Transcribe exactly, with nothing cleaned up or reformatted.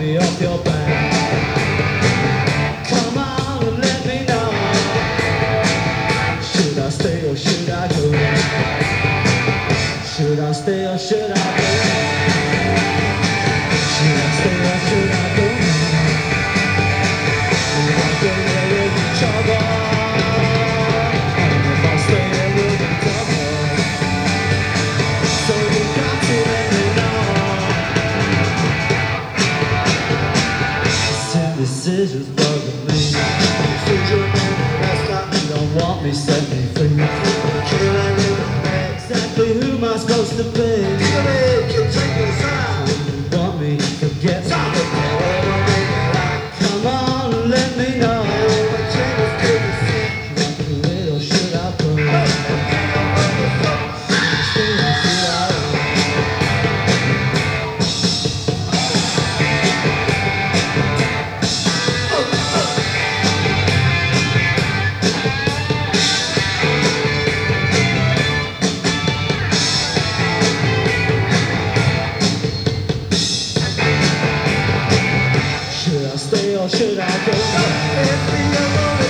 me off your back. Come on and let me know. Should I stay or should I go? Should I stay or should I go? Should I stay or should I go? Should I go there with the trouble? And if I stay there with the trouble, so you got to let me know. Sin decisions bother me. Decision last time you don't want me, set me free. Exactly who am I supposed to be? You take the side. You want me to get something. Come on and let me know. Should I quit or should I go? Stay or should I go? Should I stay or should I go?